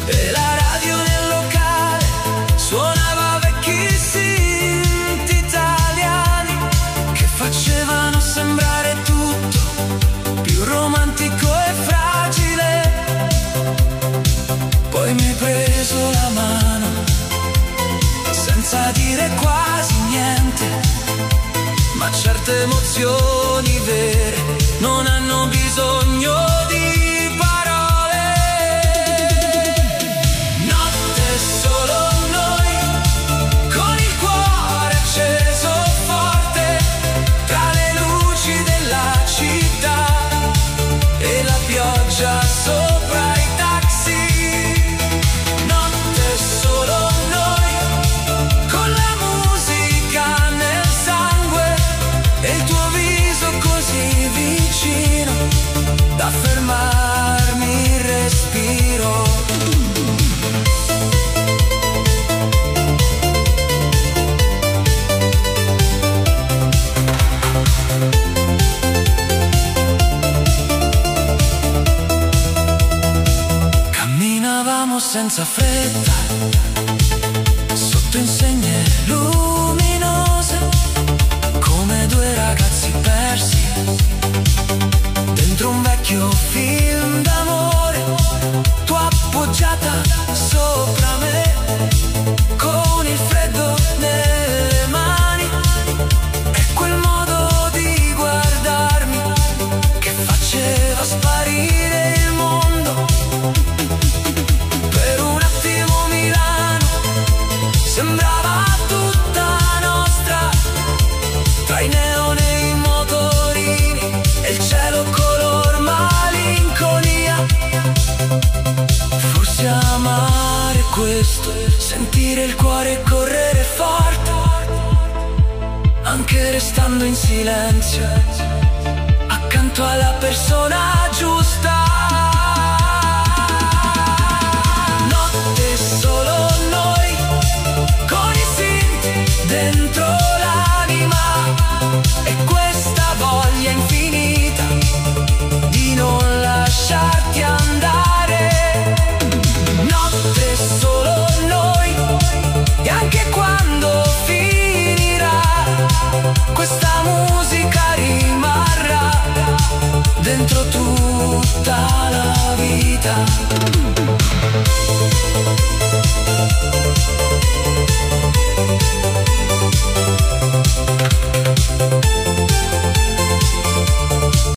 e la radio nel locale suonava vecchi synth italiani che facevano sembrare tutto più romantico e fragile. Poi mi hai preso la mano senza dire quasi niente, ma certe emozioni vere non hanno bisogno di parole. Notte solo noi, con il cuore acceso forte, tra le luci della città e la pioggia sopra i taxi. Notte solo noi, con la musica nel sangue e il tuo viso così vicino da fermarmi il respiro. Camminavamo senza fretta sotto insegne luminose, come due ragazzi persi dentro un vecchio film d'amore. Tu appoggiata sopra me con il freddo nelle mani e quel modo di guardarmi che faceva sparire il mondo. Per un attimo Milano sembrava tutta nostra, tra i neon e i motorini e il cielo color malinconia. Forse amare questo, sentire il cuore correre forte, anche restando in silenzio, accanto alla persona giusta. Notte solo noi, con i synth dentro l'anima e questa voglia infinita di non lasciarti andare. Notte solo noi, e anche quando finirà questa musica rimarrà dentro tutta la vita.